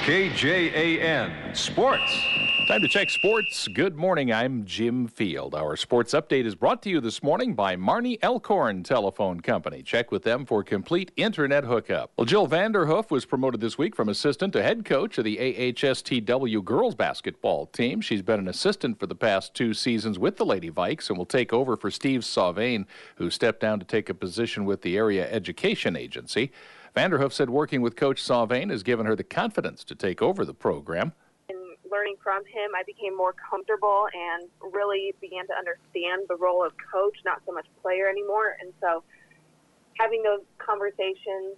KJAN Sports. Time to check sports. Good morning. I'm Jim Field. Our sports update is brought to you this morning by Marnie Elkhorn Telephone Company. Check with them for complete internet hookup. Well, Jill Vanderhoof was promoted this week from assistant to head coach of the AHSTW girls basketball team. She's been an assistant for the past 2 seasons with the Lady Vikes and will take over for Steve Sauvain, who stepped down to take a position with the area education agency. Vanderhoof said working with Coach Sauvain has given her the confidence to take over the program. Learning from him, I became more comfortable and really began to understand the role of coach, not so much player anymore. And so having those conversations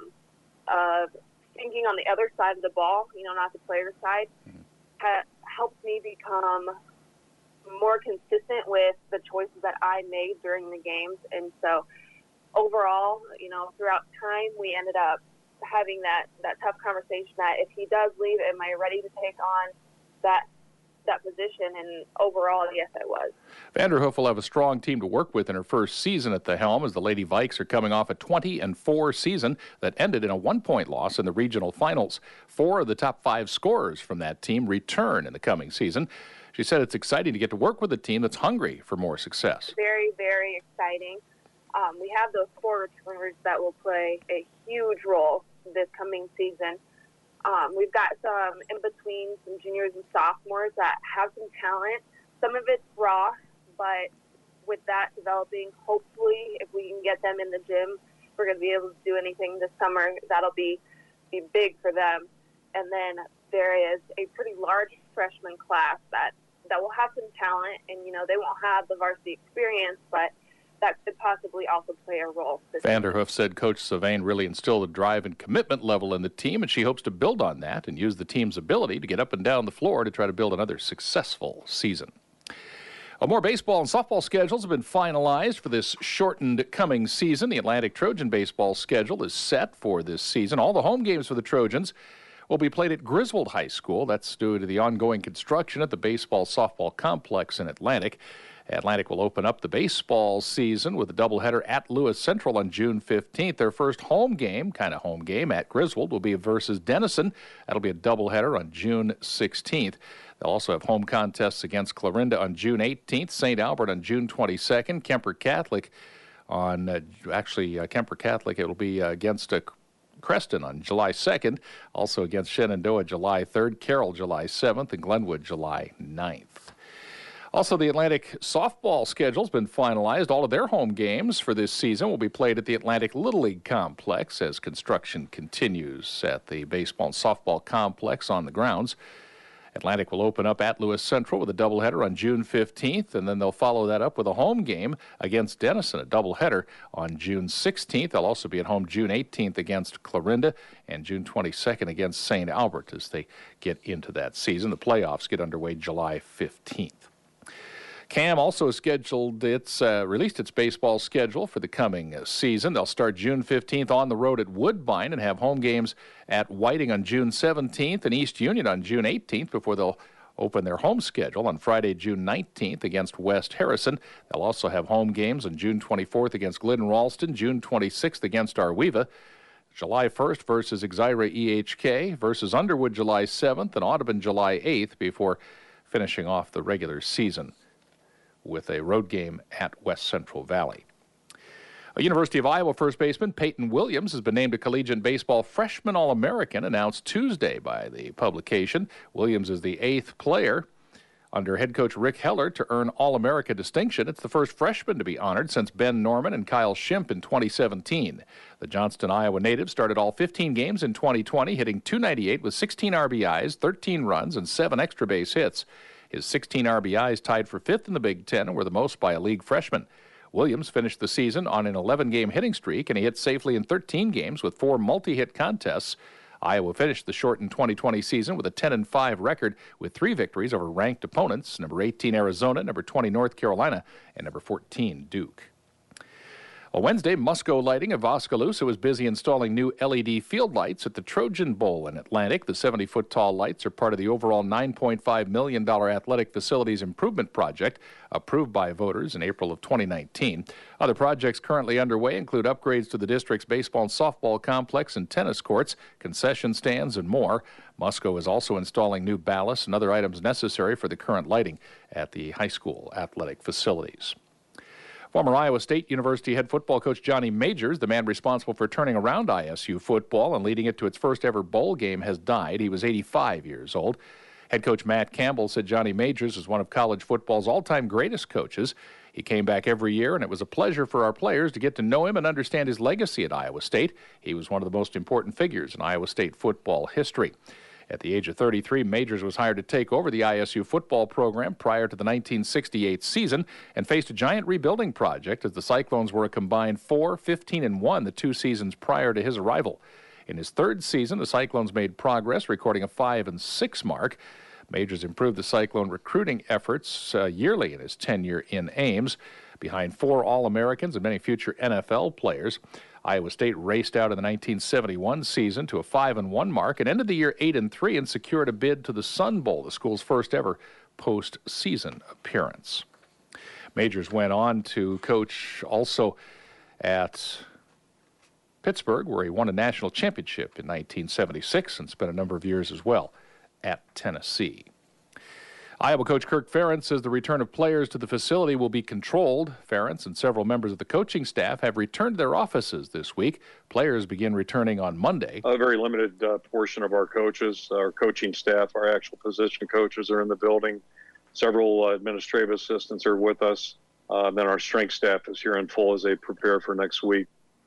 of thinking on the other side of the ball, not the player side, helped me become more consistent with the choices that I made during the games. And so overall, throughout time, we ended up having that tough conversation that if he does leave, am I ready to take on that position? And overall, yes, I was. Vanderhoof will have a strong team to work with in her first season at the helm, as the Lady Vikes are coming off a 20-4 season that ended in a 1-point loss in the regional finals. 4 of the top 5 scorers from that team return in the coming season. She said it's exciting to get to work with a team that's hungry for more success. Very, very exciting. We have those 4 returners that will play a huge role this coming season. We've got some in-between, some juniors and sophomores that have some talent. Some of it's raw, but with that developing, hopefully, if we can get them in the gym, we're going to be able to do anything this summer. That'll be big for them. And then there is a pretty large freshman class that will have some talent, and, they won't have the varsity experience, but that could possibly also play a role. Vanderhoof said Coach Sauvain really instilled a drive and commitment level in the team, and she hopes to build on that and use the team's ability to get up and down the floor to try to build another successful season. More baseball and softball schedules have been finalized for this shortened coming season. The Atlantic Trojan baseball schedule is set for this season. All the home games for the Trojans will be played at Griswold High School. That's due to the ongoing construction at the baseball-softball complex in Atlantic. Atlantic will open up the baseball season with a doubleheader at Lewis Central on June 15th. Their first home game at Griswold will be versus Denison. That'll be a doubleheader on June 16th. They'll also have home contests against Clarinda on June 18th, St. Albert on June 22nd, Kemper Catholic Kemper Catholic, it'll be against Creston on July 2nd, also against Shenandoah July 3rd, Carroll July 7th, and Glenwood July 9th. Also, the Atlantic softball schedule's been finalized. All of their home games for this season will be played at the Atlantic Little League Complex as construction continues at the baseball and softball complex on the grounds. Atlantic will open up at Lewis Central with a doubleheader on June 15th, and then they'll follow that up with a home game against Denison, a doubleheader on June 16th. They'll also be at home June 18th against Clarinda and June 22nd against St. Albert as they get into that season. The playoffs get underway July 15th. CAM also released its baseball schedule for the coming season. They'll start June 15th on the road at Woodbine and have home games at Whiting on June 17th and East Union on June 18th before they'll open their home schedule on Friday, June 19th against West Harrison. They'll also have home games on June 24th against Glidden Ralston, June 26th against Arweva, July 1st versus Exira EHK, versus Underwood July 7th, and Audubon July 8th before finishing off the regular season with a road game at West Central Valley. University of Iowa first baseman Peyton Williams has been named a collegiate baseball freshman All-American, announced Tuesday by the publication. Williams is the 8th player under head coach Rick Heller to earn All-America distinction. It's the first freshman to be honored since Ben Norman and Kyle Schimpf in 2017. The Johnston, Iowa native started all 15 games in 2020, hitting .298 with 16 RBIs, 13 runs, and 7 extra base hits. His 16 RBIs tied for 5th in the Big Ten and were the most by a league freshman. Williams finished the season on an 11-game hitting streak, and he hit safely in 13 games with 4 multi-hit contests. Iowa finished the shortened 2020 season with a 10-5 record with 3 victories over ranked opponents, number 18 Arizona, number 20 North Carolina, and number 14 Duke. Well, Wednesday, Musco Lighting of Oskaloosa was busy installing new LED field lights at the Trojan Bowl in Atlantic. The 70-foot tall lights are part of the overall $9.5 million athletic facilities improvement project approved by voters in April of 2019. Other projects currently underway include upgrades to the district's baseball and softball complex and tennis courts, concession stands, and more. Musco is also installing new ballasts and other items necessary for the current lighting at the high school athletic facilities. Former Iowa State University head football coach Johnny Majors, the man responsible for turning around ISU football and leading it to its first ever bowl game, has died. He was 85 years old. Head coach Matt Campbell said Johnny Majors is one of college football's all-time greatest coaches. He came back every year, and it was a pleasure for our players to get to know him and understand his legacy at Iowa State. He was one of the most important figures in Iowa State football history. At the age of 33, Majors was hired to take over the ISU football program prior to the 1968 season and faced a giant rebuilding project as the Cyclones were a combined 4-15-1 the 2 seasons prior to his arrival. In his third season, the Cyclones made progress, recording a 5-6 mark. Majors improved the Cyclone recruiting efforts yearly in his tenure in Ames, behind 4 All-Americans and many future NFL players. Iowa State raced out in the 1971 season to a 5-1 mark and ended the year 8-3 and secured a bid to the Sun Bowl, the school's first ever postseason appearance. Majors went on to coach also at Pittsburgh, where he won a national championship in 1976 and spent a number of years as well at Tennessee. Iowa coach Kirk Ferentz says the return of players to the facility will be controlled. Ferentz and several members of the coaching staff have returned to their offices this week. Players begin returning on Monday. A very limited portion of our coaches, our coaching staff, our actual position coaches are in the building. Several administrative assistants are with us. Then our strength staff is here in full as they prepare for next week.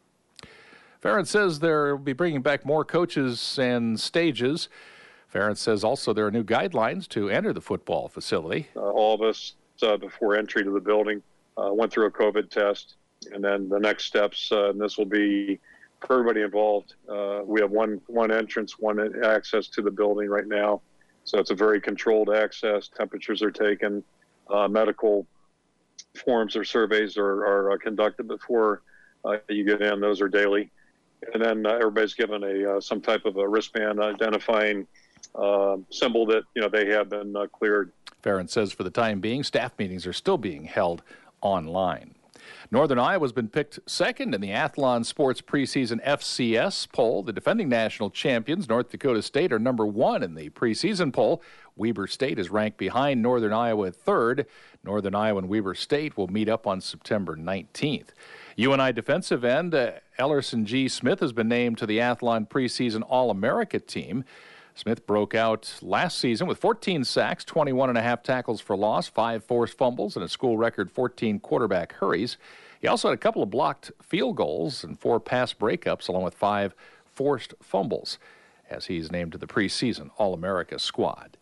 Ferentz says they'll be bringing back more coaches and stages. Ferentz says also there are new guidelines to enter the football facility. All of us, before entry to the building, went through a COVID test. And then the next steps, and this will be for everybody involved. We have one entrance, one access to the building right now. So it's a very controlled access. Temperatures are taken. Medical forms or surveys are conducted before you get in. Those are daily. And then everybody's given some type of a wristband identifying symbol that they have been cleared. Ferentz says for the time being, staff meetings are still being held online. Northern Iowa's been picked second in the Athlon Sports preseason FCS poll. The defending national champions, North Dakota State, are number 1 in the preseason poll. Weber State is ranked behind Northern Iowa at third. Northern Iowa and Weber State will meet up on September 19th. UNI defensive end Ellerson G. Smith has been named to the Athlon preseason All-America team. Smith broke out last season with 14 sacks, 21.5 tackles for loss, 5 forced fumbles, and a school record 14 quarterback hurries. He also had a couple of blocked field goals and 4 pass breakups, along with 5 forced fumbles, as he's named to the preseason All-America squad.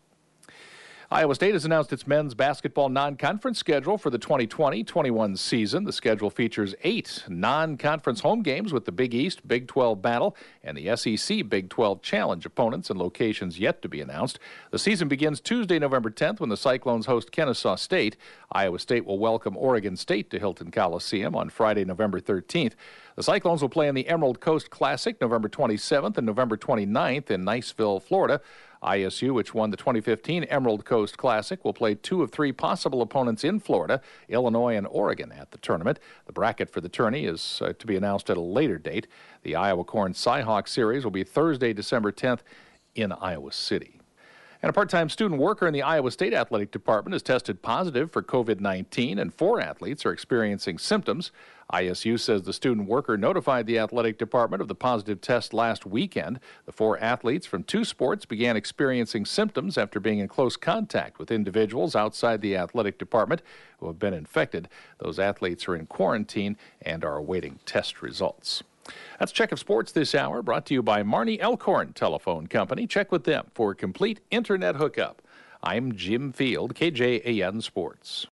Iowa State has announced its men's basketball non-conference schedule for the 2020-21 season. The schedule features 8 non-conference home games with the Big East Big 12 battle and the SEC Big 12 Challenge opponents and locations yet to be announced. The season begins Tuesday, November 10th when the Cyclones host Kennesaw State. Iowa State will welcome Oregon State to Hilton Coliseum on Friday, November 13th. The Cyclones will play in the Emerald Coast Classic November 27th and November 29th in Niceville, Florida. ISU, which won the 2015 Emerald Coast Classic, will play 2 of 3 possible opponents in Florida, Illinois and Oregon, at the tournament. The bracket for the tourney is to be announced at a later date. The Iowa Corn Cyhawk Series will be Thursday, December 10th in Iowa City. And a part-time student worker in the Iowa State Athletic Department has tested positive for COVID-19, and 4 athletes are experiencing symptoms. ISU says the student worker notified the athletic department of the positive test last weekend. The 4 athletes from 2 sports began experiencing symptoms after being in close contact with individuals outside the athletic department who have been infected. Those athletes are in quarantine and are awaiting test results. That's Check of Sports this hour, brought to you by Marnie Elkhorn Telephone Company. Check with them for a complete internet hookup. I'm Jim Field, KJAN Sports.